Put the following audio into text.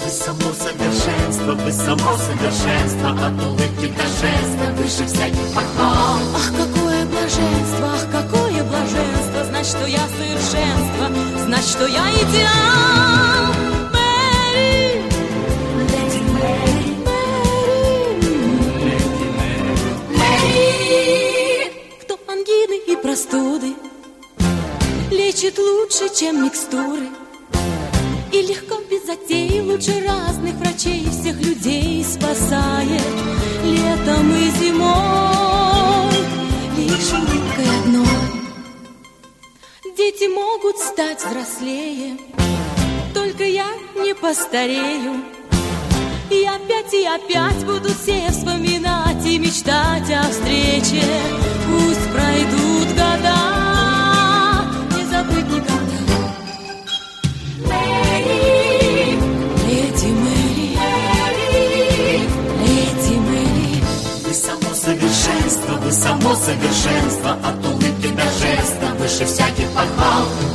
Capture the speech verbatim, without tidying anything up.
Вы само совершенство, вы само совершенство, от улыбки до жеста, выше всяких похвал. Ах, какое блаженство, ах, какое блаженство, знать, что я совершенство, знать, что я идеал. Мэри, Леди Мэри, Мэри, кто ангины и простуды лечит лучше, чем микстуры, и легко без затей лучше разных врачей всех людей спасает летом и зимой. Лишь улыбкой одной дети могут стать взрослее, только я не постарею. И опять и опять буду все вспоминать и мечтать о встрече. Пусть пройдут года, не забыть никогда. Мэри, леди Мэри, леди Мэри. вы само совершенство, вы само совершенство, от улыбки до жеста, выше всяких похвал.